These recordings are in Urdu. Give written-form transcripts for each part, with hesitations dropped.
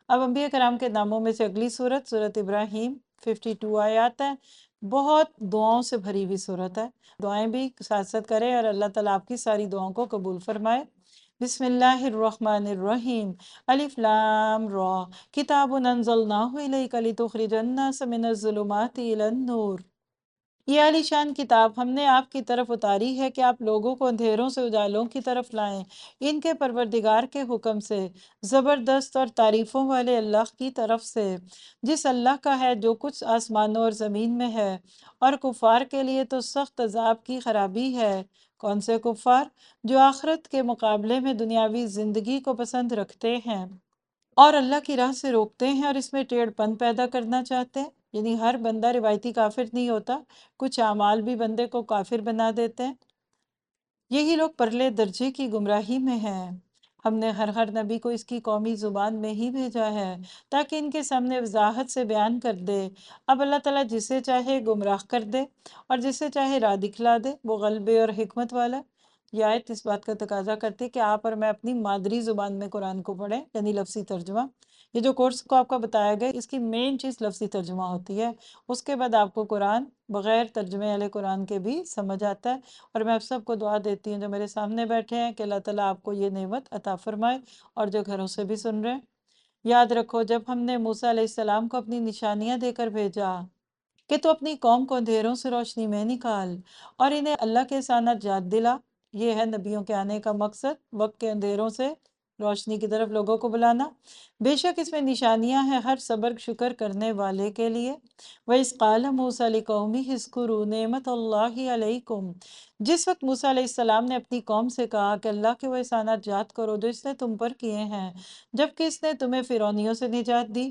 اب انبیاء کرام کے ناموں میں سے اگلی صورت سورت ابراہیم 52 آیات ہے، بہت دعاؤں سے بھری ہوئی صورت ہے۔ دعائیں بھی ساتھ ساتھ کریں اور اللہ تعالیٰ آپ کی ساری دعاؤں کو قبول فرمائے۔ بسم اللہ الرحمن الرحیم، الف لام را، کتاب انزلناہ الیک لتخرج الناس من الظلمات الی النور۔ یہ عالی شان کتاب ہم نے آپ کی طرف اتاری ہے کہ آپ لوگوں کو اندھیروں سے اجالوں کی طرف لائیں، ان کے پروردگار کے حکم سے، زبردست اور تعریفوں والے اللہ کی طرف سے، جس اللہ کا ہے جو کچھ آسمانوں اور زمین میں ہے۔ اور کفار کے لیے تو سخت عذاب کی خرابی ہے۔ کون سے کفار؟ جو آخرت کے مقابلے میں دنیاوی زندگی کو پسند رکھتے ہیں اور اللہ کی راہ سے روکتے ہیں اور اس میں ٹیڑھ پن پیدا کرنا چاہتے ہیں۔ یعنی ہر بندہ روایتی کافر نہیں ہوتا، کچھ اعمال بھی بندے کو کافر بنا دیتے ہیں۔ یہی لوگ پرلے درجے کی گمراہی میں ہیں۔ ہم نے ہر نبی کو اس کی قومی زبان میں ہی بھیجا ہے تاکہ ان کے سامنے وضاحت سے بیان کر دے۔ اب اللہ تعالیٰ جسے چاہے گمراہ کر دے اور جسے چاہے راہ دکھلا دے، وہ غلبے اور حکمت والا۔ یہ آیت اس بات کا تقاضا کرتی ہے کہ آپ اور میں اپنی مادری زبان میں قرآن کو پڑھیں، یعنی لفظی ترجمہ۔ یہ جو کورس کو آپ کا بتایا گیا، اس کی مین چیز لفظی ترجمہ ہوتی ہے۔ اس کے بعد آپ کو قرآن بغیر ترجمے والے قرآن کے بھی سمجھ آتا ہے۔ اور میں آپ سب کو دعا دیتی ہوں جو میرے سامنے بیٹھے ہیں کہ اللہ تعالیٰ آپ کو یہ نعمت عطا فرمائے، اور جو گھروں سے بھی سن رہے ہیں۔ یاد رکھو، جب ہم نے موسیٰ علیہ السلام کو اپنی نشانیاں دے کر بھیجا کہ تو اپنی قوم کو اندھیروں سے روشنی میں نکال اور انہیں اللہ کے ساتھ یاد دلا، یہ ہے نبیوں کے آنے کا مقصد، وقت کے اندھیروں سے روشنی کی طرف لوگوں کو بلانا۔ بے شک اس میں نشانیاں ہیں ہر صبر شکر کرنے والے کے لیے۔ وَإِذْ قَالَ مُوسَىٰ لِقَوْمِهِ اذْكُرُوا نِعْمَتَ اللَّهِ عَلَيْكُمْ، جس وقت موسیٰ علیہ السلام نے اپنی قوم سے کہا کہ اللہ کے وہ احسانات یاد کرو جو اس نے تم پر کیے ہیں، جبکہ اس نے تمہیں فرعونیوں سے نجات دی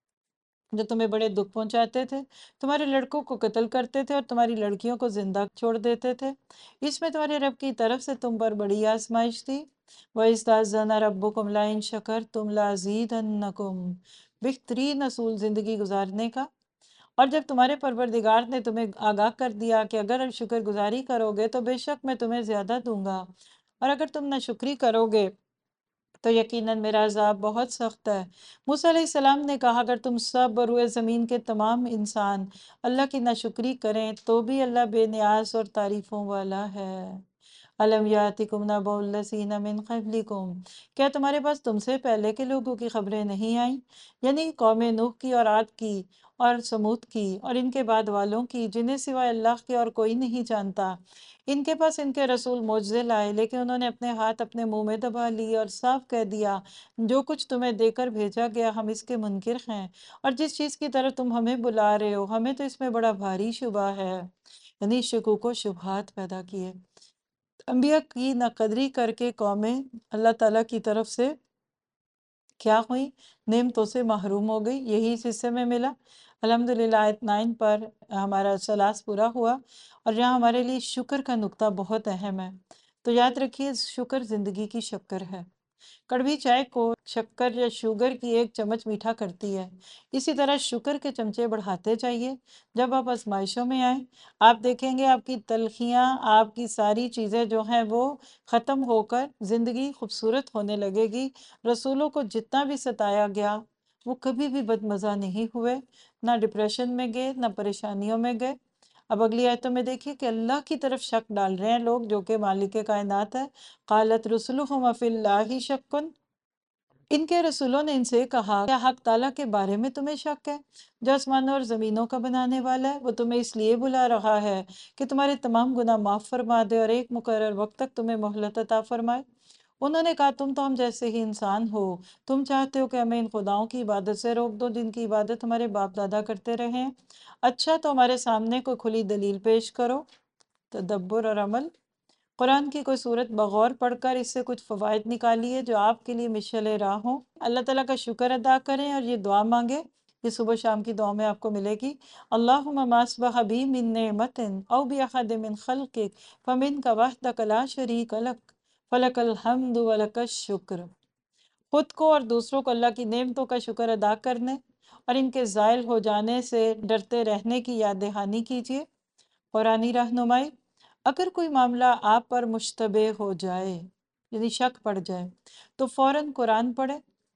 جو تمہیں بڑے دکھ پہنچاتے تھے، تمہارے لڑکوں کو قتل کرتے تھے اور تمہاری لڑکیوں کو زندہ چھوڑ دیتے تھے۔ اس میں تمہارے رب کی طرف سے تم پر بڑی آزمائش تھی۔ وَإِذْ رَبُّكُمْ لَئِن شَكَرْتُمْ لَأَزِيدَنَّكُمْ، بہترین اصول زندگی گزارنے کا۔ اور جب تمہارے پروردگار نے تمہیں آگاہ کر دیا کہ اگر شکر گزاری کرو گے تو بے شک میں تمہیں زیادہ دوں گا، اور اگر تم ناشکری کرو گے تو یقیناً میرا عذاب بہت سخت ہے۔ موسیٰ علیہ السلام نے کہا اگر تم سب اور روئے زمین کے تمام انسان اللہ کی ناشکری کریں تو بھی اللہ بے نیاز اور تعریفوں والا ہے۔ الم یاتکم نبأ الذین من قبلکم، کیا تمہارے پاس تم سے پہلے کے لوگوں کی خبریں نہیں آئیں؟ یعنی قوم نوح کی اور عاد کی اور سمود کی اور ان کے بعد والوں کی، جنہیں سوائے اللہ کے اور کوئی نہیں جانتا۔ ان کے پاس ان کے رسول معجزے لائے، لیکن انہوں نے اپنے ہاتھ اپنے منہ میں دبا لی اور صاف کہہ دیا جو کچھ تمہیں دے کر بھیجا گیا ہم اس کے منکر ہیں، اور جس چیز کی طرف تم ہمیں بلا رہے ہو ہمیں تو اس میں بڑا بھاری شبہ ہے۔ یعنی شکوک و شبہات پیدا کیے۔ انبیاء کی ناقدری کر کے قومیں اللہ تعالیٰ کی طرف سے کیا ہوئی؟ نعمتوں سے محروم ہو گئی۔ یہی اس حصے میں ملا۔ الحمدللہ آیت 9 پر ہمارا سلاس پورا ہوا، اور یہاں ہمارے لیے شکر کا نقطہ بہت اہم ہے۔ تو یاد رکھیے، شکر زندگی کی شکر ہے۔ کڑوی چائے کو شکر یا شوگر کی ایک چمچ میٹھا کرتی ہے، اسی طرح شکر کے چمچے بڑھاتے چاہیے۔ جب آپ آزمائشوں میں آئیں، آپ دیکھیں گے آپ کی تلخیاں، آپ کی ساری چیزیں جو ہیں وہ ختم ہو کر زندگی خوبصورت ہونے لگے گی۔ رسولوں کو جتنا بھی ستایا گیا وہ کبھی بھی بدمزہ نہیں ہوئے، نہ ڈپریشن میں گئے نہ پریشانیوں میں گئے۔ اب اگلی آیتوں میں دیکھیے کہ اللہ کی طرف شک ڈال رہے ہیں لوگ جو کہ مالک کائنات ہے۔ قالت رسلهم فی اللہ شک، ان کے رسولوں نے ان سے کہا کیا حق تعالیٰ کے بارے میں تمہیں شک ہے جو آسمانوں اور زمینوں کا بنانے والا ہے؟ وہ تمہیں اس لیے بلا رہا ہے کہ تمہارے تمام گناہ معاف فرما دے اور ایک مقرر وقت تک تمہیں مہلت عطا فرمائے۔ انہوں نے کہا تم تو ہم جیسے ہی انسان ہو، تم چاہتے ہو کہ ہمیں ان خداؤں کی عبادت سے روک دو جن کی عبادت ہمارے باپ دادا کرتے رہے ہیں۔ اچھا تو ہمارے سامنے کوئی کھلی دلیل پیش کرو۔ تدبر اور عمل، قرآن کی کوئی صورت بغور پڑھ کر اس سے کچھ فوائد نکالیے جو آپ کے لیے مشعل راہ ہوں۔ اللہ تعالیٰ کا شکر ادا کریں اور یہ دعا مانگیں، یہ صبح شام کی دعا میں آپ کو ملے گی۔ اللہم ما اصبح بی من نعمت او باحد من خلقک فمنک وحدک لا شریک لک فلک الحمد ولک الشکر۔ خود کو اور دوسروں کو اللہ کی نعمتوں کا شکر ادا کرنے اور ان کے زائل ہو جانے سے ڈرتے رہنے کی یاد دہانی کیجیے۔ قرآنی رہنمائی، اگر کوئی معاملہ آپ پر مشتبہ ہو جائے، یعنی شک پڑ جائے، تو فوراً قرآن پڑھیں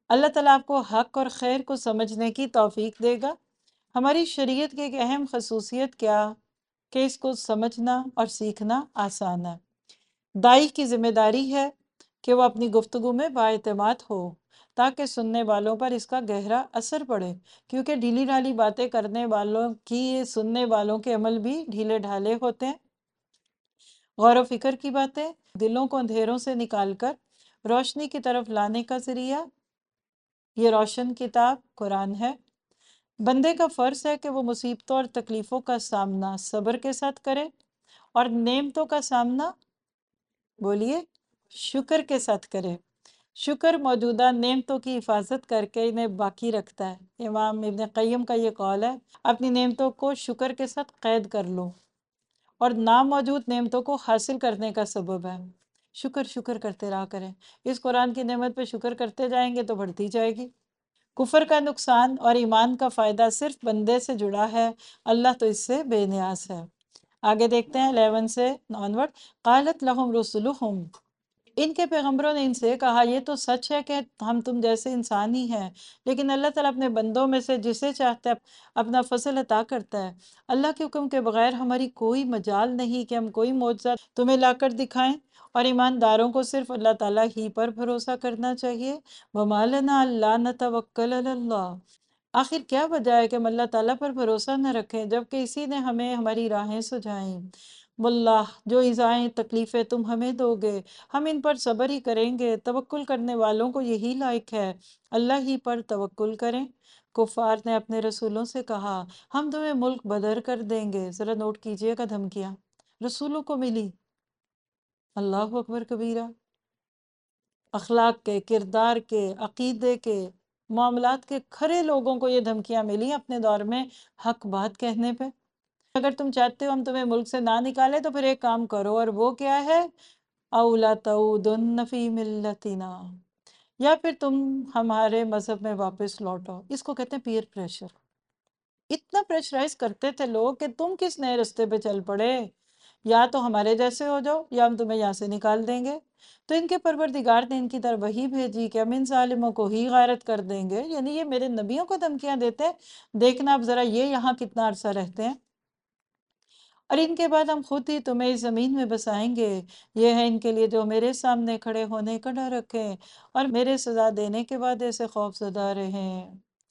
اللہ تعالیٰ آپ کو حق اور خیر کو سمجھنے کی توفیق دے گا۔ ہماری شریعت کی ایک اہم خصوصیت کیا کہ اس کو سمجھنا اور سیکھنا آسان ہے۔ دائی کی ذمہ داری ہے کہ وہ اپنی گفتگو میں بااعتماد ہو تاکہ سننے والوں پر اس کا گہرا اثر پڑے، کیونکہ ڈھیلی ڈھالی باتیں کرنے والوں کی سننے والوں کے عمل بھی ڈھیلے ڈھالے ہوتے ہیں۔ غور و فکر کی باتیں دلوں کو اندھیروں سے نکال کر روشنی کی طرف لانے کا ذریعہ یہ روشن کتاب قرآن ہے۔ بندے کا فرض ہے کہ وہ مصیبتوں اور تکلیفوں کا سامنا صبر کے ساتھ کرے اور نعمتوں کا سامنا بولیے شکر کے ساتھ کرے۔ شکر موجودہ نعمتوں کی حفاظت کر کے انہیں باقی رکھتا ہے۔ امام ابن قیم کا یہ قول ہے، اپنی نعمتوں کو شکر کے ساتھ قید کر لو اور ناموجود نعمتوں کو حاصل کرنے کا سبب ہے۔ شکر شکر کرتے رہا کریں۔ اس قرآن کی نعمت پہ شکر کرتے جائیں گے تو بڑھتی جائے گی۔ کفر کا نقصان اور ایمان کا فائدہ صرف بندے سے جڑا ہے، اللہ تو اس سے بے نیاز ہے۔ آگے دیکھتے ہیں 11 سے آنورڈ۔ قالت لہم رسلہم، ان کے پیغمبروں نے ان سے کہا یہ تو سچ ہے کہ ہم تم جیسے انسان ہی ہیں، لیکن اللہ تعالیٰ اپنے بندوں میں سے جسے چاہتا ہے اپنا فضل عطا کرتا ہے۔ اللہ کے حکم کے بغیر ہماری کوئی مجال نہیں کہ ہم کوئی معجزہ تمہیں لا کر دکھائیں، اور ایمانداروں کو صرف اللہ تعالیٰ ہی پر بھروسہ کرنا چاہیے۔ وَمَا لَنَا أَلَّا نَتَوَكَّلَ عَلَى اللَّهِ، آخر کیا وجہ ہے کہ ہم اللہ تعالیٰ پر بھروسہ نہ رکھیں جبکہ اسی نے ہمیں ہماری راہیں سجھائیں۔ واللہ، جو ایذائیں تکلیفیں تم ہمیں دو گے ہم ان پر صبر ہی کریں گے، توکل کرنے والوں کو یہی لائق ہے، اللہ ہی پر توکل کریں۔ کفار نے اپنے رسولوں سے کہا ہم تمہیں ملک بدر کر دیں گے۔ ذرا نوٹ کیجئے گا دھمکیاں رسولوں کو ملی۔ اللہ اکبر کبیرہ۔ اخلاق کے، کردار کے، عقیدے کے، معاملات کے کھرے لوگوں کو یہ دھمکیاں ملی اپنے دور میں حق بات کہنے پہ۔ اگر تم چاہتے ہو ہم تمہیں ملک سے نہ نکالے تو پھر ایک کام کرو، اور وہ کیا ہے؟ اولا تعودن فی ملتنا، یا پھر تم ہمارے مذہب میں واپس لوٹو۔ اس کو کہتے ہیں پیئر پریشر۔ اتنا پریشرائز کرتے تھے لوگ کہ تم کس نئے رستے پہ چل پڑے، یا تو ہمارے جیسے ہو جاؤ یا ہم تمہیں یہاں سے نکال دیں گے۔ تو ان کے پروردگار نے ان کی طرف وحی بھیجی کہ ہم ان ظالموں کو ہی غارت کر دیں گے، یعنی یہ میرے نبیوں کو دھمکیاں دیتے ہیں، دیکھنا اب ذرا یہ یہاں کتنا عرصہ رہتے ہیں، اور ان کے بعد ہم خود ہی تمہیں اس زمین میں بسائیں گے۔ یہ ہے ان کے لیے جو میرے سامنے کھڑے ہونے کا ڈر رکھیں اور میرے سزا دینے کے بعد ایسے خوف زدہ رہیں۔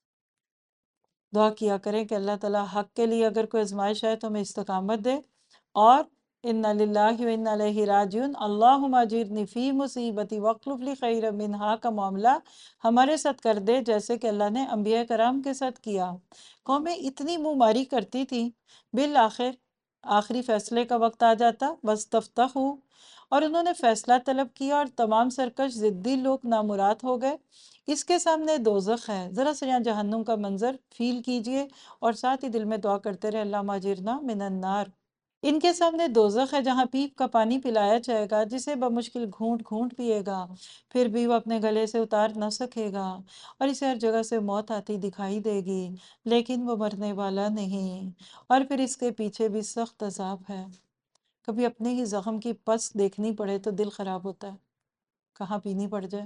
دعا کیا کریں کہ اللہ تعالیٰ حق کے لیے اگر کوئی آزمائش آئے تو ہمیں استقامت دے، اور اِنَّ لِلَّهِ وَإِنَّ إِلَيْهِ راجعون، اللہم اجرنی فی مصیبتی واخلف لی خیرا منہا کا معاملہ ہمارے ساتھ کر دے جیسے کہ اللہ نے انبیاء کرام کے ساتھ کیا۔ قومیں اتنی منہ ماری کرتی تھیں، بالآخر آخری فیصلے کا وقت آ جاتا، وَاسْتَفْتَحُوا، اور انہوں نے فیصلہ طلب کیا اور تمام سرکش ضدی لوگ نامراد ہو گئے۔ اس کے سامنے دوزخ ہے، ذرا سے یہاں جہنم کا منظر فیل کیجئے اور ساتھ ہی دل میں دعا کرتے رہے اللہم اجرنا من النار۔ ان کے سامنے دوزخ ہے جہاں پیپ کا پانی پلایا جائے گا جسے بمشکل گھونٹ گھونٹ پیے گا، پھر بھی وہ اپنے گلے سے اتار نہ سکے گا، اور اسے ہر جگہ سے موت آتی دکھائی دے گی لیکن وہ مرنے والا نہیں، اور پھر اس کے پیچھے بھی سخت عذاب ہے۔ کبھی اپنے ہی زخم کی پس دیکھنی پڑے تو دل خراب ہوتا ہے، کہاں پینی پڑ جائے۔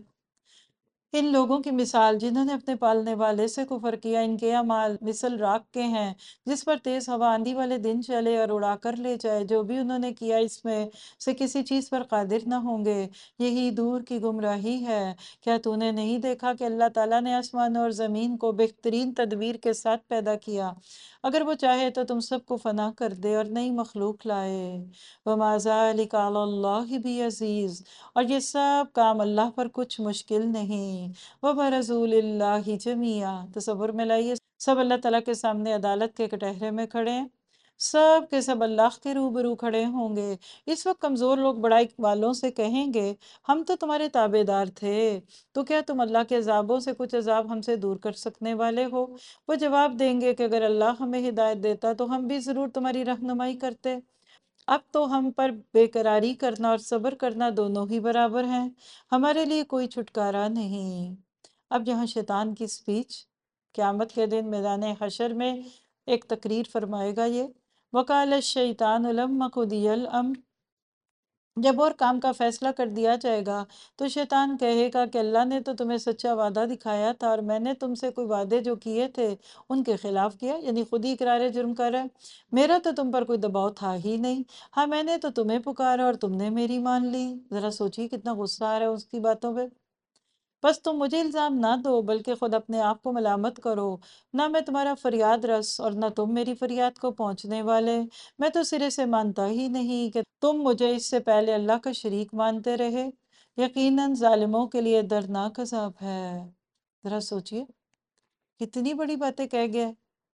ان لوگوں کی مثال جنہوں نے اپنے پالنے والے سے کفر کیا، ان کے اعمال مثل راکھ کے ہیں جس پر تیز ہوا آندھی والے دن چلے اور اڑا کر لے جائے۔ جو بھی انہوں نے کیا اس میں سے کسی چیز پر قادر نہ ہوں گے، یہی دور کی گمراہی ہے۔ کیا تو نے نہیں دیکھا کہ اللہ تعالیٰ نے آسمانوں اور زمین کو بہترین تدبیر کے ساتھ پیدا کیا؟ اگر وہ چاہے تو تم سب کو فنا کر دے اور نئی مخلوق لائے۔ وَمَا ذَلِكَ عَلَى اللَّهِ بِعَزِيزٍ، اور یہ سب کام اللہ پر کچھ مشکل نہیں۔ وَبَرَزُوا لِلَّهِ جَمِيعًا، تصور میں لائیے سب اللہ تعالیٰ کے سامنے عدالت کے کٹہرے میں کھڑے ہیں، سب کے سب اللہ کے روبرو کھڑے ہوں گے۔ اس وقت کمزور لوگ بڑائی والوں سے کہیں گے ہم تو تمہارے تابع دار تھے، تو کیا تم اللہ کے عذابوں سے کچھ عذاب ہم سے دور کر سکنے والے ہو؟ وہ جواب دیں گے کہ اگر اللہ ہمیں ہدایت دیتا تو ہم بھی ضرور تمہاری رہنمائی کرتے۔ اب تو ہم پر بے قراری کرنا اور صبر کرنا دونوں ہی برابر ہیں، ہمارے لیے کوئی چھٹکارا نہیں۔ اب یہاں شیطان کی سپیچ قیامت کے دن میدان حشر میں ایک تقریر فرمائے گا یہ۔ وَقَالَ الشَّيْطَانُ لَمَّا قُضِيَ الْأَمْرُ، جب اور کام کا فیصلہ کر دیا جائے گا تو شیطان کہے گا کہ اللہ نے تو تمہیں سچا وعدہ دکھایا تھا اور میں نے تم سے کوئی وعدے جو کیے تھے ان کے خلاف کیا، یعنی خود ہی اقرار جرم کر رہا ہے۔ میرا تو تم پر کوئی دباؤ تھا ہی نہیں، ہاں میں نے تو تمہیں پکارا اور تم نے میری مان لی۔ ذرا سوچیے کتنا غصہ آ رہا ہے اس کی باتوں پہ۔ بس تم مجھے الزام نہ دو بلکہ خود اپنے آپ کو ملامت کرو، نہ میں تمہارا فریاد رس اور نہ تم میری فریاد کو پہنچنے والے۔ میں تو سرے سے مانتا ہی نہیں کہ تم مجھے اس سے پہلے اللہ کا شریک مانتے رہے، یقیناً ظالموں کے لیے دردناک عذاب ہے۔ ذرا سوچئے کتنی بڑی باتیں کہہ گیا ہے۔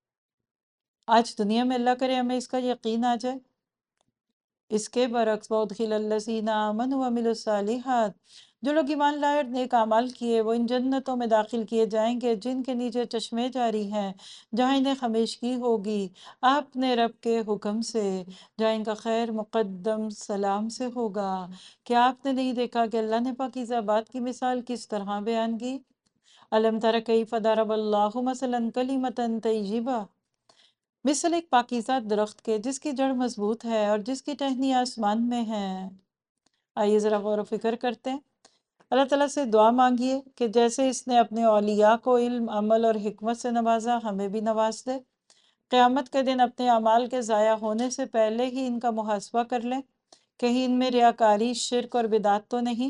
آج دنیا میں اللہ کرے ہمیں اس کا یقین آ جائے۔ اس کے برعکس وَأُدْخِلَ الَّذِينَ آمَنُوا وَعَمِلُوا الصَّالِحَاتِ، جو لوگ ایمان لائے اور نیک اعمال کیے وہ ان جنتوں میں داخل کیے جائیں گے جن کے نیچے چشمے جاری ہیں، جہاں انہیں ہمیشگی ہوگی اپنے رب کے حکم سے، جہاں ان کا خیر مقدم سلام سے ہوگا۔ کیا آپ نے نہیں دیکھا کہ اللہ نے پاکیزہ بات کی مثال کس طرح بیان کی؟ أَلَمْ تَرَ كَيْفَ ضَرَبَ اللَّهُ مَثَلًا كَلِمَةً طَيِّبَةً، مثل ایک پاکیزہ درخت کے جس کی جڑ مضبوط ہے اور جس کی ٹہنی آسمان میں ہے۔ آئیے ذرا غور و فکر کرتے ہیں۔ اللہ تعالیٰ سے دعا مانگیے کہ جیسے اس نے اپنے اولیاء کو علم، عمل اور حکمت سے نوازا، ہمیں بھی نواز دے۔ قیامت کے دن اپنے اعمال کے ضائع ہونے سے پہلے ہی ان کا محاسبہ کر لیں، کہیں ان میں ریاکاری، شرک اور بدعت تو نہیں۔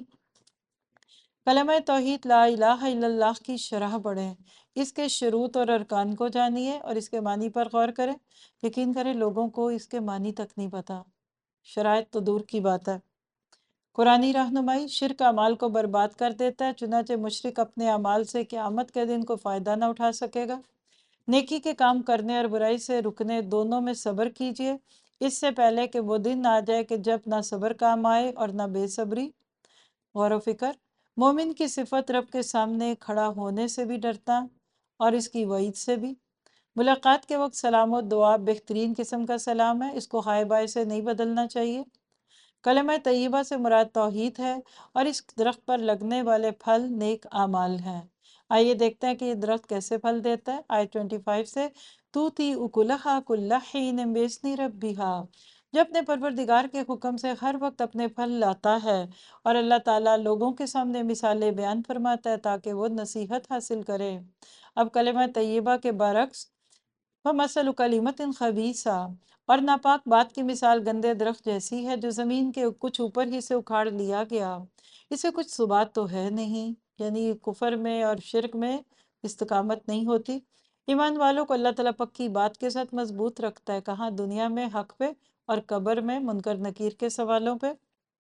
کلمہ توحید لا الہ الا اللہ کی شرح پڑھیں، اس کے شروط اور ارکان کو جانیے اور اس کے معنی پر غور کریں۔ یقین کریں لوگوں کو اس کے معنی تک نہیں پتا، شرائط تو دور کی بات ہے۔ قرآنی رہنمائی شرک اعمال کو برباد کر دیتا ہے، چنانچہ مشرک اپنے اعمال سے قیامت کے دن کو فائدہ نہ اٹھا سکے گا۔ نیکی کے کام کرنے اور برائی سے رکنے دونوں میں صبر کیجیے، اس سے پہلے کہ وہ دن آ جائے کہ جب نہ صبر کام آئے اور نہ بے صبری۔ غور و فکر، مومن کی صفت رب کے سامنے کھڑا ہونے سے بھی ڈرتا اور اس کی وعید سے بھی۔ ملاقات کے وقت سلام و دعا بہترین قسم کا سلام ہے، اس کو ہائے بائے سے نہیں بدلنا چاہیے۔ کلمہ طیبہ سے مراد توحید ہے اور اس درخت پر لگنے والے پھل نیک اعمال ہیں۔ آئیے دیکھتے ہیں کہ یہ درخت کیسے پھل دیتا ہے۔ آیت 25 سے تُؤْتِی أُکُلَہَا کُلَّ حِینٍ بِإِذْنِ رَبِّہَا، جو اپنے پروردگار کے حکم سے ہر وقت اپنے پھل لاتا ہے، اور اللہ تعالیٰ لوگوں کے سامنے مثالیں بیان فرماتا ہے تاکہ وہ نصیحت حاصل کرے۔ اب کلمہ طیبہ کے برعکس فَمَثَلُ كَلِمَةٍ خَبِیثَةٍ، اور ناپاک بات کی مثال گندے درخت جیسی ہے جو زمین کے کچھ اوپر ہی سے اکھاڑ لیا گیا، اسے کچھ ثبات تو ہے نہیں، یعنی کفر میں اور شرک میں استقامت نہیں ہوتی۔ ایمان والوں کو اللہ تعالیٰ پکی بات کے ساتھ مضبوط رکھتا ہے، کہاں دنیا میں حق پہ اور قبر میں منکر نکیر کے سوالوں پہ۔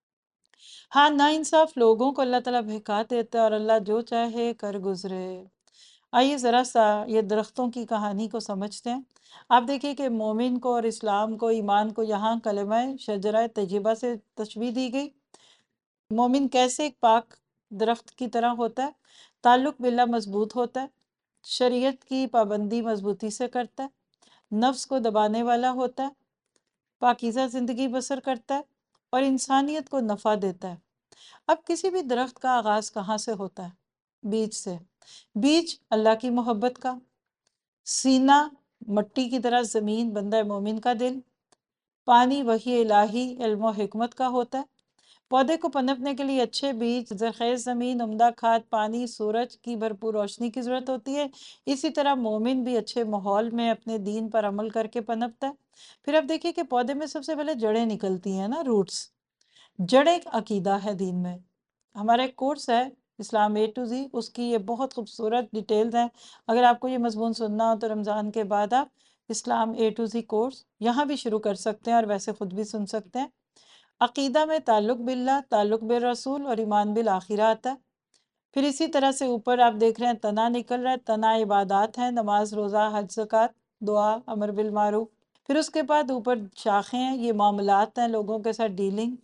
ہاں ناانصاف لوگوں کو اللہ تعالیٰ بہکا دیتا ہے اور اللہ جو چاہے کر گزرے۔ آئیے ذرا سا یہ درختوں کی کہانی کو سمجھتے ہیں۔ آپ دیکھیے کہ مومن کو اور اسلام کو، ایمان کو یہاں کلمہ شجرہ طیبہ سے تشبیہ دی گئی۔ مومن کیسے ایک پاک درخت کی طرح ہوتا ہے، تعلق باللہ مضبوط ہوتا ہے، شریعت کی پابندی مضبوطی سے کرتا ہے، نفس کو دبانے والا ہوتا ہے، پاکیزہ زندگی بسر کرتا ہے اور انسانیت کو نفع دیتا ہے۔ اب کسی بھی درخت کا آغاز کہاں سے ہوتا ہے؟ بیج سے۔ بیج اللہ کی محبت کا، سینہ مٹی کی طرح زمین بندہ مومن کا دل، پانی وحی الہی علم و حکمت کا ہوتا ہے۔ پودے کو پنپنے کے لیے اچھے بیج، زرخیز زمین، عمدہ کھاد، پانی، سورج کی بھرپور روشنی کی ضرورت ہوتی ہے۔ اسی طرح مومن بھی اچھے ماحول میں اپنے دین پر عمل کر کے پنپتا ہے۔ پھر اب دیکھیے کہ پودے میں سب سے پہلے جڑیں نکلتی ہیں نا، روٹس۔ جڑ ایک عقیدہ ہے دین میں۔ ہمارا ایک کورس ہے اسلام اے ٹو زی، اس کی یہ بہت خوبصورت ڈیٹیلز ہیں۔ اگر آپ کو یہ مضمون سننا ہو تو رمضان کے بعد آپ اسلام اے ٹو زی کورس یہاں بھی شروع کر سکتے ہیں اور ویسے خود بھی سن سکتے ہیں۔ عقیدہ میں تعلق باللہ، تعلق بالرسول اور ایمان بالآخرہ آتا ہے۔ پھر اسی طرح سے اوپر آپ دیکھ رہے ہیں تنا نکل رہا ہے، تنا عبادات ہیں، نماز، روزہ، حج، زکوٰۃ، دعا، امر بالمعروف۔ پھر اس کے بعد اوپر شاخیں ہیں، یہ معاملات ہیں، لوگوں کے ساتھ ڈیلنگ۔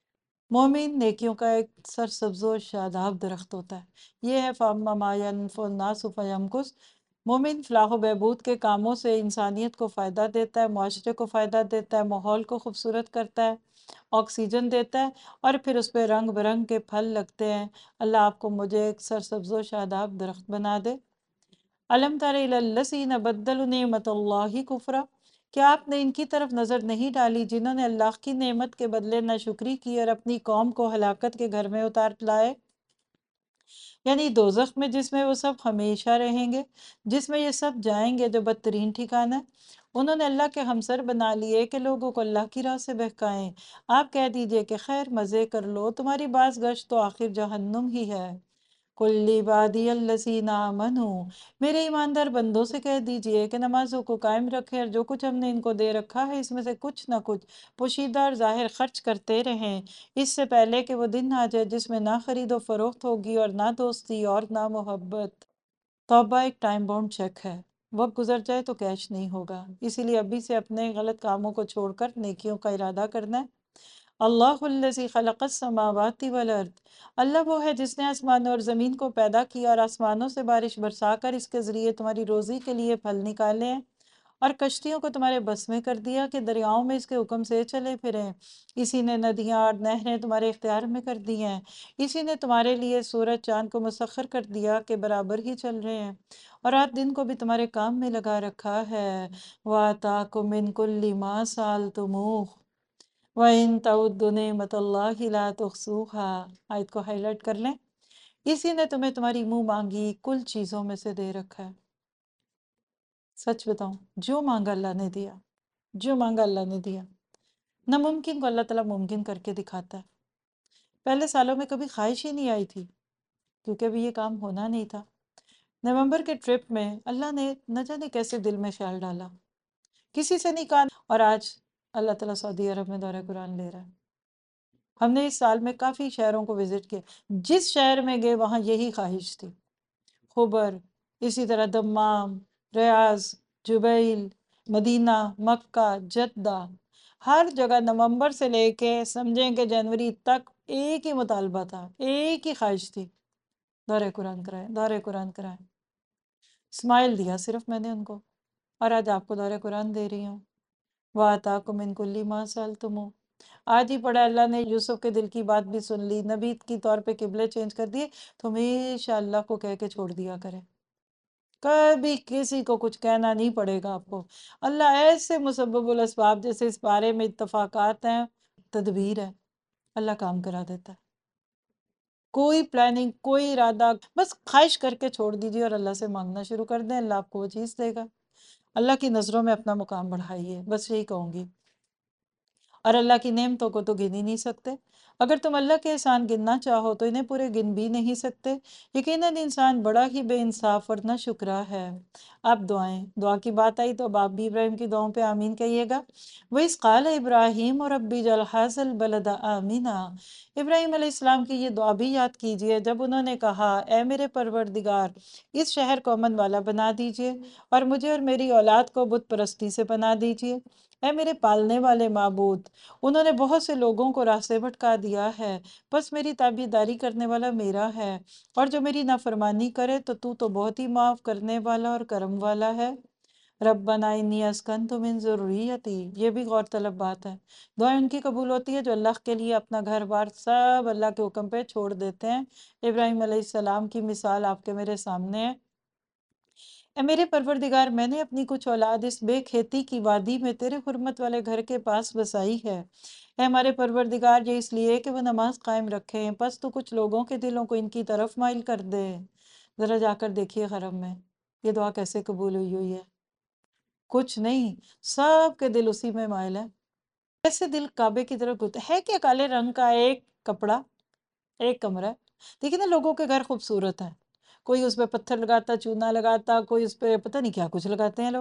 مومن نیکیوں کا ایک سرسبز و شاداب درخت ہوتا ہے۔ یہ ہے فَأَمَّا مَا يَنفُعُ النَّاسُ فَيَمْكُثُ، مومن فلاح و بہبود کے کاموں سے انسانیت کو فائدہ دیتا ہے، معاشرے کو فائدہ دیتا ہے، ماحول کو خوبصورت کرتا ہے، آکسیجن دیتا ہے، اور پھر اس پہ رنگ برنگ کے پھل لگتے ہیں۔ اللہ آپ کو مجھے ایک سرسبز و شاداب درخت بنا دے۔ أَلَمْ تَرَ إِلَى الَّذِينَ بَدَّلُوا نِعْمَتَ اللَّهِ كُفْرًا، کیا آپ نے ان کی طرف نظر نہیں ڈالی جنہوں نے اللہ کی نعمت کے بدلے ناشکری کی اور اپنی قوم کو ہلاکت کے گھر میں اتار لائے؟ یعنی دوزخ میں، جس میں وہ سب ہمیشہ رہیں گے، جس میں یہ سب جائیں گے، جو بدترین ٹھکانہ ہے۔ انہوں نے اللہ کے ہمسر بنا لیے کہ لوگوں کو اللہ کی راہ سے بہکائیں۔ آپ کہہ دیجئے کہ خیر مزے کر لو، تمہاری باز گشت تو آخر جہنم ہی ہے۔ کل عبادی الذین آمنوا، میرے ایماندار بندوں سے کہہ دیجئے کہ نمازوں کو قائم رکھیں اور جو کچھ ہم نے ان کو دے رکھا ہے اس میں سے کچھ نہ کچھ پوشیدہ اور ظاہر خرچ کرتے رہیں، اس سے پہلے کہ وہ دن آ جائے جس میں نہ خرید و فروخت ہوگی اور نہ دوستی اور نہ محبت۔ توبہ ایک ٹائم باؤنڈ چیک ہے، وقت گزر جائے تو کیش نہیں ہوگا، اسی لیے ابھی سے اپنے غلط کاموں کو چھوڑ کر نیکیوں کا ارادہ کرنا ہے۔ اللہ الذی خلق السماوات والارض، اللہ وہ ہے جس نے آسمانوں اور زمین کو پیدا کیا اور آسمانوں سے بارش برسا کر اس کے ذریعے تمہاری روزی کے لیے پھل نکالے ہیں، اور کشتیوں کو تمہارے بس میں کر دیا کہ دریاؤں میں اس کے حکم سے چلے پھریں۔ اسی نے ندیاں اور نہریں تمہارے اختیار میں کر دی ہیں، اسی نے تمہارے لیے سورج چاند کو مسخر کر دیا کہ برابر ہی چل رہے ہیں، اور رات دن کو بھی تمہارے کام میں لگا رکھا ہے۔ وَآتَاكُم مِّن كُلِّ مَا سَأَلْتُمُوهُ وَإِن تَعُدُّوا نِعْمَتَ اللَّهِ لَا تُحْصُوهَا، آیت کو ہائی لائٹ کر لیں۔ اسی نے تمہیں تمہاری منہ مانگی کل چیزوں میں سے دے رکھا ہے۔ سچ بتاؤں، جو مانگا اللہ نے دیا، جو مانگا اللہ نے دیا۔ ناممکن کو اللہ تعالیٰ ممکن کر کے دکھاتا ہے۔ پہلے سالوں میں کبھی خواہش ہی نہیں آئی تھی کیونکہ ابھی یہ کام ہونا نہیں تھا۔ نومبر کے ٹرپ میں اللہ نے نہ جانے کیسے دل میں خیال ڈالا، کسی سے نہیں کہا، اور آج اللہ تعالیٰ سعودی عرب میں دورہ قرآن لے رہا ہے۔ ہم نے اس سال میں کافی شہروں کو وزٹ کیا، جس شہر میں گئے وہاں یہی خواہش تھی۔ خبر، اسی طرح دمام، ریاض، جبیل، مدینہ، مکہ، جدہ، ہر جگہ نومبر سے لے کے سمجھیں کہ جنوری تک ایک ہی مطالبہ تھا، ایک ہی خواہش تھی، دورہ قرآن کرائیں، دورہ قرآن کرائیں۔ اسمائل دیا صرف میں نے ان کو، اور آج آپ کو دورہ قرآن دے رہی ہوں۔ وَآتَاكُم مِّن كُلِّ مَا سَأَلْتُمُوهُ، آج ہی پڑھا اللہ نے یوسف کے دل کی بات بھی سن لی، نبی کی طور پہ قبلے چینج کر دیے، تو ہمیشہ اللہ کو کہہ کے چھوڑ دیا کرے، کبھی کسی کو کچھ کہنا نہیں پڑے گا آپ کو۔ اللہ ایسے مسبب الاسباب، جیسے اس بارے میں اتفاقات ہیں، تدبیر ہے، اللہ کام کرا دیتا ہے۔ کوئی پلاننگ، کوئی ارادہ، بس خواہش کر کے چھوڑ دیجیے اور اللہ سے مانگنا شروع کر دیں، اللہ آپ کو وہ چیز دے گا۔ اللہ کی نظروں میں اپنا مقام بڑھائیے، بس یہی کہوں گی۔ اور اللہ کی نعمتوں کو تو گن ہی نہیں سکتے، اگر تم اللہ کے احسان گننا چاہو تو انہیں پورے گن بھی نہیں سکتے۔ یقیناً انسان بڑا ہی بے انصاف اور ناشکرا ہے۔ اب دعائیں، دعا کی بات آئی تو اب آپ بھی ابراہیم کی دعاؤں پہ آمین کہیے گا۔ وَإِذْ قَالَ إِبْرَاهِيمُ رَبِّ اجْعَلْ هَٰذَا الْبَلَدَ آمِنًا، ابراہیم علیہ السلام کی یہ دعا بھی یاد کیجئے جب انہوں نے کہا، اے میرے پروردگار، اس شہر کو امن والا بنا دیجئے، اور مجھے اور میری اولاد کو بت پرستی سے بنا دیجئے۔ اے میرے پالنے والے معبود، انہوں نے بہت سے لوگوں کو راہ سے بھٹکا دیا ہے، بس میری تابعداری کرنے والا میرا ہے، اور جو میری نافرمانی کرے تو بہت ہی معاف کرنے والا اور کرم والا ہے۔ ربنا انی اسکنت من ذریتی، یہ بھی غور طلب بات ہے۔ دعائیں ان کی قبول ہوتی ہے جو اللہ کے لیے اپنا گھر بار سب اللہ کے حکم پہ چھوڑ دیتے ہیں۔ ابراہیم علیہ السلام کی مثال آپ کے میرے سامنے ہے۔ اے میرے پروردگار، میں نے اپنی کچھ اولاد اس بے کھیتی کی وادی میں تیرے حرمت والے گھر کے پاس بسائی ہے۔ اے ہمارے پروردگار، یہ اس لیے کہ وہ نماز قائم رکھیں، پس تو کچھ لوگوں کے دلوں کو ان کی طرف مائل کر دے۔ ذرا جا کر دیکھیے حرم میں یہ دعا کیسے قبول ہوئی ہے۔ کچھ نہیں، سب کے دل اسی میں مائل ہے۔ ایسے دل کعبے کی طرف ہوتے ہے کہ کالے رنگ کا ایک کپڑا، ایک کمرہ ہے۔ دیکھیں نا، لوگوں کے گھر خوبصورت ہیں، کوئی اس پہ پتھر لگاتا، چونا لگاتا، کوئی اس پہ پتہ نہیں کیا کچھ لگاتے ہیں لوگ۔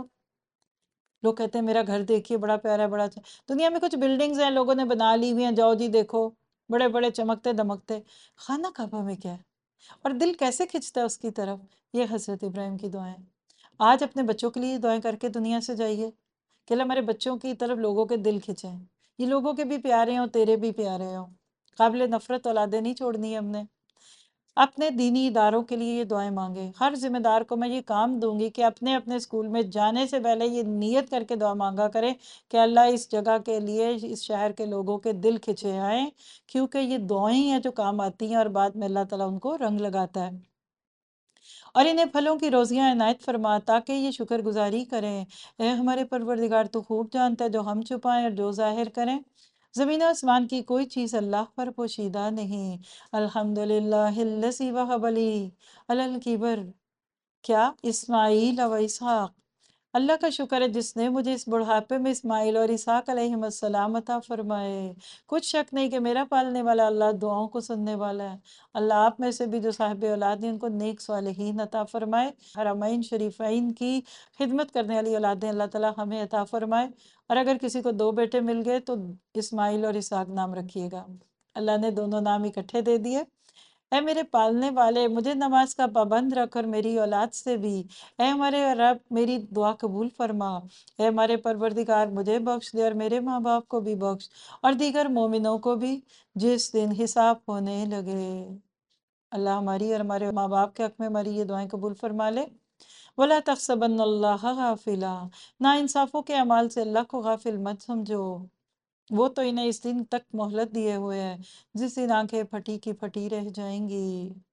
لوگ کہتے ہیں میرا گھر دیکھیے بڑا پیارا ہے، بڑا اچھا۔ دنیا میں کچھ بلڈنگز ہیں لوگوں نے بنا لی ہوئی ہیں، جاؤ جی دیکھو، بڑے بڑے چمکتے دمکتے۔ خانہ کعبہ میں کیا ہے؟ اور دل کیسے کھنچتا ہے اس کی طرف؟ یہ حضرت ابراہیم کی دعائیں۔ آج اپنے بچوں کے لیے دعائیں کر کے دنیا سے جائیے کہ اللہ ہمارے بچوں کی طرف لوگوں کے دل کھنچیں، یہ لوگوں کے بھی پیارے ہوں، تیرے بھی پیارے ہوں۔ قابل نفرت اولادیں نہیں چھوڑنی ہم نے۔ اپنے دینی اداروں کے لیے یہ دعائیں مانگیں۔ ہر ذمہ دار کو میں یہ کام دوں گی کہ اپنے اپنے اسکول میں جانے سے پہلے یہ نیت کر کے دعا مانگا کریں کہ اللہ اس جگہ کے لیے، اس شہر کے لوگوں کے دل کھنچے آئیں، کیونکہ یہ دعائیں ہیں جو کام آتی ہیں اور بعد میں اللہ تعالیٰ ان کو رنگ لگاتا ہے۔ اور انہیں پھلوں کی روزیاں عنایت فرما تاکہ یہ شکر گزاری کریں۔ اے ہمارے پروردگار، تو خوب جانتا ہے جو ہم چھپائیں اور جو ظاہر کریں۔ زمین و آسمان کی کوئی چیز اللہ پر پوشیدہ نہیں۔ الحمدللہ الذی وہب لی علی الکبر کیا اسماعیل و اسحاق، اللہ کا شکر ہے جس نے مجھے اس بڑھاپے میں اسماعیل اور اسحاق علیہم السلام عطا فرمائے۔ کچھ شک نہیں کہ میرا پالنے والا اللہ دعاؤں کو سننے والا ہے۔ اللہ آپ میں سے بھی جو صاحب اولاد ہیں ان کو نیک صالحین عطا فرمائے۔ حرمین شریفین کی خدمت کرنے والی اولادیں اللہ تعالیٰ ہمیں عطا فرمائے۔ اور اگر کسی کو 2 بیٹے مل گئے تو اسماعیل اور اسحاق نام رکھیے گا۔ اللہ نے دونوں نام اکٹھے دے دیے۔ اے میرے پالنے والے، مجھے نماز کا پابند رکھ اور میری اولاد سے بھی۔ اے ہمارے رب، میری دعا قبول فرما۔ اے ہمارے پروردگار، مجھے بخش دے اور میرے ماں باپ کو بھی بخش اور دیگر مومنوں کو بھی جس دن حساب ہونے لگے۔ اللہ ہماری اور ہمارے ماں باپ کے حق میں ہماری یہ دعائیں قبول فرما لے۔ وَلَا تَحْسَبَنَّ اللَّهَ غَافِلًا، نا انصافوں کے اعمال سے اللہ کو غافل مت سمجھو۔ وہ تو انہیں اس دن تک مہلت دیے ہوئے ہے جس دن آنکھیں پھٹی کی پھٹی رہ جائیں گی۔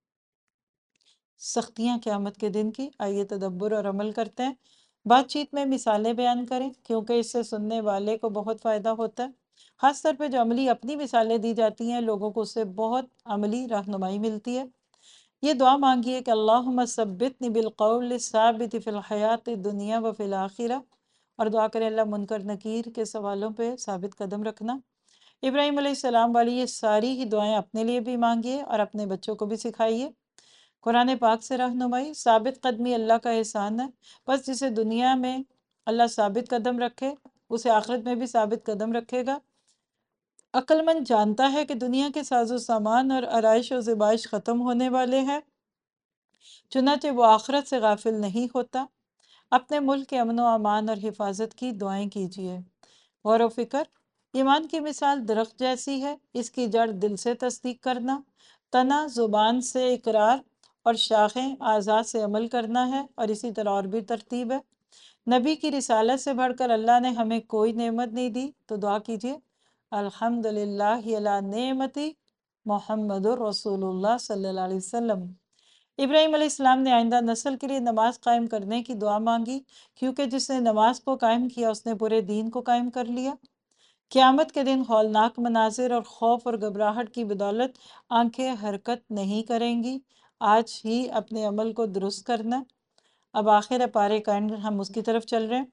سختیاں قیامت کے دن کی، آئیے تدبر اور عمل کرتے ہیں۔ بات چیت میں مثالیں بیان کریں کیونکہ اس سے سننے والے کو بہت فائدہ ہوتا ہے۔ خاص طور پہ جو عملی اپنی مثالیں دی جاتی ہیں لوگوں کو اس سے بہت عملی رہنمائی ملتی ہے۔ یہ دعا مانگیے کہ اللہم ثبتنی بالقول الثابت فی الحیات الدنیا و فی الآخرہ، اور دعا کریں اللہ منکر نکیر کے سوالوں پہ ثابت قدم رکھنا۔ ابراہیم علیہ السلام والی یہ ساری ہی دعائیں اپنے لیے بھی مانگیے اور اپنے بچوں کو بھی سکھائیے۔ قرآن پاک سے رہنمائی، ثابت قدمی اللہ کا احسان ہے، بس جسے دنیا میں اللہ ثابت قدم رکھے اسے آخرت میں بھی ثابت قدم رکھے گا۔ عقل مند جانتا ہے کہ دنیا کے ساز و سامان اور آرائش و زیبائش ختم ہونے والے ہیں، چنانچہ وہ آخرت سے غافل نہیں ہوتا۔ اپنے ملک کے امن و امان اور حفاظت کی دعائیں کیجیے۔ غور و فکر، ایمان کی مثال درخت جیسی ہے، اس کی جڑ دل سے تصدیق کرنا، تنا زبان سے اقرار اور شاخیں اعضاء سے عمل کرنا ہے، اور اسی طرح اور بھی ترتیب ہے۔ نبی کی رسالت سے بڑھ کر اللہ نے ہمیں کوئی نعمت نہیں دی، تو دعا کیجیے الحمدللہ علی نعمتی محمد الرسول اللہ صلی اللہ علیہ وسلم۔ ابراہیم علیہ السلام نے آئندہ نسل کے لیے نماز قائم کرنے کی دعا مانگی کیونکہ جس نے نماز کو قائم کیا اس نے پورے دین کو قائم کر لیا۔ قیامت کے دن ہولناک مناظر اور خوف اور گھبراہٹ کی بدولت آنکھیں حرکت نہیں کریں گی۔ آج ہی اپنے عمل کو درست کرنا۔ اب آخر پارے کا اینڈ، ہم اس کی طرف چل رہے ہیں۔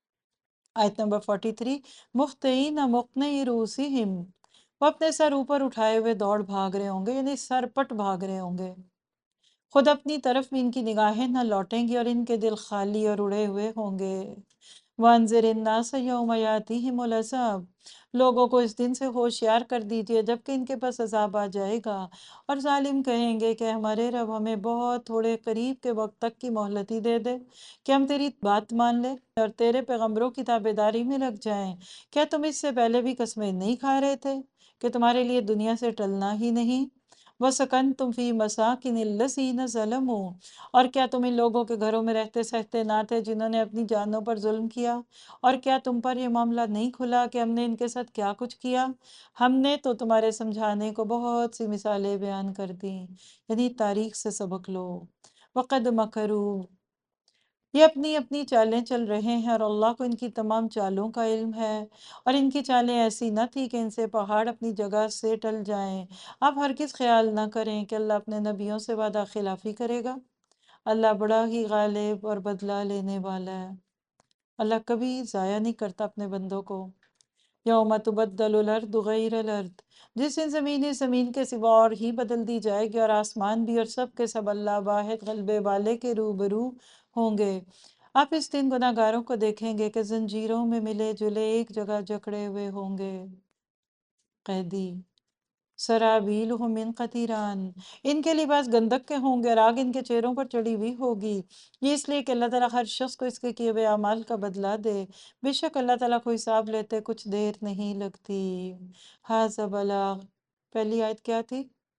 آیت نمبر 43، مُخْطِئِینَ مُقْنِعِی رُؤُوسِہِم، وہ اپنے سر اوپر اٹھائے ہوئے دوڑ بھاگ رہے ہوں گے، یعنی سر پٹ بھاگ رہے ہوں گے۔ خود اپنی طرف بھی ان کی نگاہیں نہ لوٹیں گی اور ان کے دل خالی اور اڑے ہوئے ہوں گے۔ وَأَنذِرِ النَّاسَ يَوْمَ يَأْتِيهِمُ الْعَذَابُ، لوگوں کو اس دن سے ہوشیار کر دیجئے جبکہ ان کے پاس عذاب آ جائے گا، اور ظالم کہیں گے کہ ہمارے رب ہمیں بہت تھوڑے قریب کے وقت تک کی مہلت ہی دے دے کہ ہم تیری بات مان لیں اور تیرے پیغمبروں کی تابعداری میں لگ جائیں۔ کیا تم اس سے پہلے بھی قسمیں نہیں کھا رہے تھے کہ تمہارے لیے دنیا سے ٹلنا ہی نہیں؟ وَسَكَنْتُمْ فِي مَسَاكِنِ الَّذِينَ ظَلَمُوا، اور کیا تم ان لوگوں کے گھروں میں رہتے سہتے نہ تھے جنہوں نے اپنی جانوں پر ظلم کیا؟ اور کیا تم پر یہ معاملہ نہیں کھلا کہ ہم نے ان کے ساتھ کیا کچھ کیا؟ ہم نے تو تمہارے سمجھانے کو بہت سی مثالیں بیان کر دیں، یعنی تاریخ سے سبق لو۔ وَقَدْ مَكَرُوا، یہ اپنی اپنی چالیں چل رہے ہیں اور اللہ کو ان کی تمام چالوں کا علم ہے، اور ان کی چالیں ایسی نہ تھی کہ ان سے پہاڑ اپنی جگہ سے ٹل جائیں۔ آپ ہرگز خیال نہ کریں کہ اللہ اپنے نبیوں سے وعدہ خلافی کرے گا۔ اللہ بڑا ہی غالب اور بدلہ لینے والا ہے۔ اللہ کبھی ضائع نہیں کرتا اپنے بندوں کو۔ یوم تبدل الارض غیر الارض، جس دن زمین کے سوا اور ہی بدل دی جائے گی اور آسمان بھی، اور سب کے سب اللہ واحد غلبے والے کے روبرو ہوں گے۔ آپ اس دن گناہ گاروں کو دیکھیں گے کہ زنجیروں میں ملے جلے ایک جگہ جکڑے ہوئے ہوں گے۔ قیدی، سرابیلہم من قطیران، ان کے لباس گندک کے ہوں گے اور آگ ان کے چہروں پر چڑھی ہوئی ہوگی۔ یہ اس لیے کہ اللہ تعالیٰ ہر شخص کو اس کے کیے ہوئے اعمال کا بدلہ دے، بے شک اللہ تعالیٰ کو حساب لیتے کچھ دیر نہیں لگتی۔ ھذا بلاغ، پہلی آیت کیا تھی؟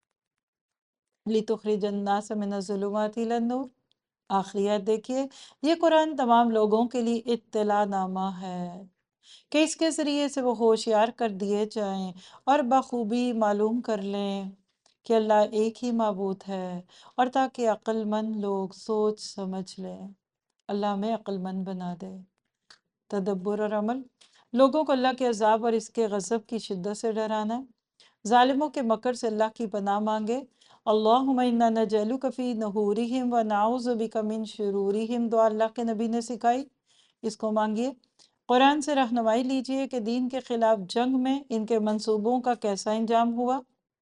لِتُخْرِجَ النَّاسَ مِنَ الظُّلُمَاتِ إِلَى النُّورِ، آخری آیت دیکھیے، یہ قرآن تمام لوگوں کے لیے اطلاع نامہ ہے کہ اس کے ذریعے سے وہ ہوشیار کر دیے جائیں اور بخوبی معلوم کر لیں کہ اللہ ایک ہی معبود ہے، اور تاکہ عقل مند لوگ سوچ سمجھ لیں۔ اللہ ہمیں عقل مند بنا دے۔ تدبر اور عمل، لوگوں کو اللہ کے عذاب اور اس کے غضب کی شدت سے ڈرانا ہے۔ ظالموں کے مکر سے اللہ کی پناہ مانگے۔ اللہم انا نجعلک فی نحورہم ونعوذ بک من شرورہم، دعا اللہ کے نبی نے سکھائی، اس کو مانگیے۔ قرآن سے رہنمائی لیجئے کہ دین کے خلاف جنگ میں ان کے منصوبوں کا کیسا انجام ہوا۔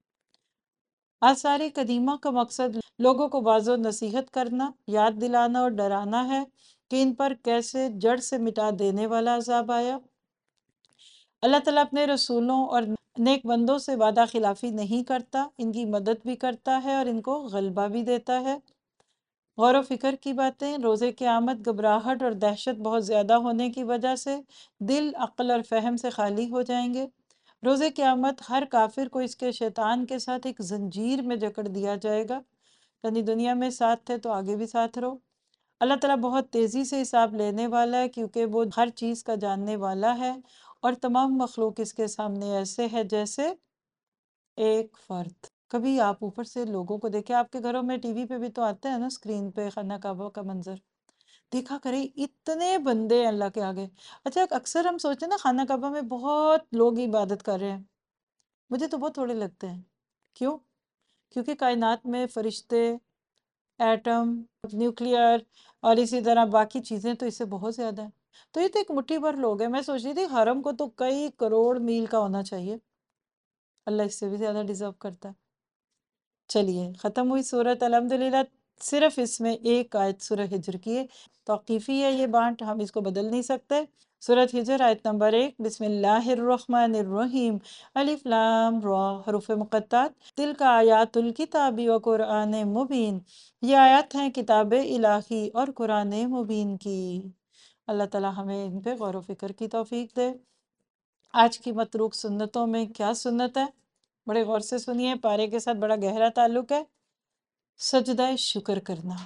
آثار قدیمہ کا مقصد لوگوں کو واعظ و نصیحت کرنا، یاد دلانا اور ڈرانا ہے کہ ان پر کیسے جڑ سے مٹا دینے والا عذاب آیا۔ اللہ تعالیٰ اپنے رسولوں اور نیک بندوں سے وعدہ خلافی نہیں کرتا، ان کی مدد بھی کرتا ہے اور ان کو غلبہ بھی دیتا ہے۔ غور و فکر کی باتیں، روز قیامت گھبراہٹ اور دہشت بہت زیادہ ہونے کی وجہ سے دل، عقل اور فہم سے خالی ہو جائیں گے۔ روز قیامت ہر کافر کو اس کے شیطان کے ساتھ ایک زنجیر میں جکڑ دیا جائے گا، یعنی دنیا میں ساتھ تھے تو آگے بھی ساتھ رہو۔ اللہ تعالیٰ بہت تیزی سے حساب لینے والا ہے، کیونکہ وہ ہر چیز کا جاننے والا ہے، اور تمام مخلوق اس کے سامنے ایسے ہے جیسے ایک فرد۔ کبھی آپ اوپر سے لوگوں کو دیکھیں، آپ کے گھروں میں ٹی وی پہ بھی تو آتے ہیں نا، اسکرین پہ خانہ کعبہ کا منظر دیکھا کرے، اتنے بندے ہیں اللہ کے آگے۔ اچھا، اکثر ہم سوچتے ہیں نا خانہ کعبہ میں بہت لوگ عبادت کر رہے ہیں، مجھے تو بہت تھوڑے لگتے ہیں۔ کیوں؟ کیونکہ کائنات میں فرشتے، ایٹم، نیوکلیئر اور اسی طرح باقی چیزیں تو اس سے بہت زیادہ ہیں، تو یہ تو ایک مٹھی بھر لوگ ہیں۔ میں سوچ رہی تھی حرم کو تو کئی کروڑ میل کا ہونا چاہیے، اللہ اس سے بھی زیادہ ڈیزرو کرتا ہے۔ چلیے، ختم ہوئی سورت الحمدللہ۔ صرف اس میں ایک آیت سورہ ہجر کی ہے، توقیفی ہے یہ بانٹ، ہم اس کو بدل نہیں سکتے۔ سورت ہجر آیت نمبر 1، بسم اللہ الرحمن الرحیم، الف لام را، حروف مقطعات، تلک آیات الکتاب و قرآن مبین، یہ آیات ہیں کتاب الہی اور قرآن مبین کی۔ اللہ تعالی ہمیں ان پہ غور و فکر کی توفیق دے۔ آج کی متروک سنتوں میں کیا سنت ہے؟ بڑے غور سے سنیے، پارے کے ساتھ بڑا گہرا تعلق ہے۔ سجدہ شکر کرنا۔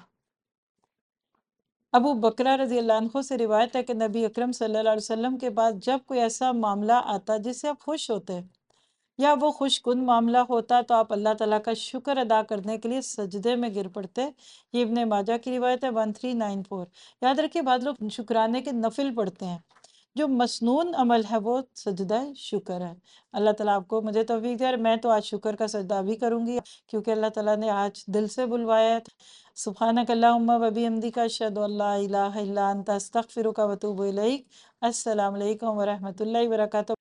ابو بکرہ رضی اللہ عنہ سے روایت ہے کہ نبی اکرم صلی اللہ علیہ وسلم کے پاس جب کوئی ایسا معاملہ آتا جس سے آپ خوش ہوتے یا وہ خوش کن معاملہ ہوتا تو آپ اللہ تعالیٰ کا شکر ادا کرنے کے لیے سجدے میں گر پڑتے۔ یہ ابن ماجہ کی روایت ہے 1394۔ یاد رکھیے، بعض لوگ شکرانے کے نفل پڑھتے ہیں، جو مسنون عمل ہے وہ سجدہ شکر ہے۔ اللہ تعالیٰ آپ کو، مجھے توفیق دے، اور میں تو آج شکر کا سجدہ بھی کروں گی، کیونکہ اللہ تعالیٰ نے آج دل سے بلوایا ہے۔ سبحانک اللہم و بحمدک، اشہد ان لا الہ الا انت، استغفرک و اتوب الیک۔ السلام علیکم ورحمۃ اللہ وبرکاتہ۔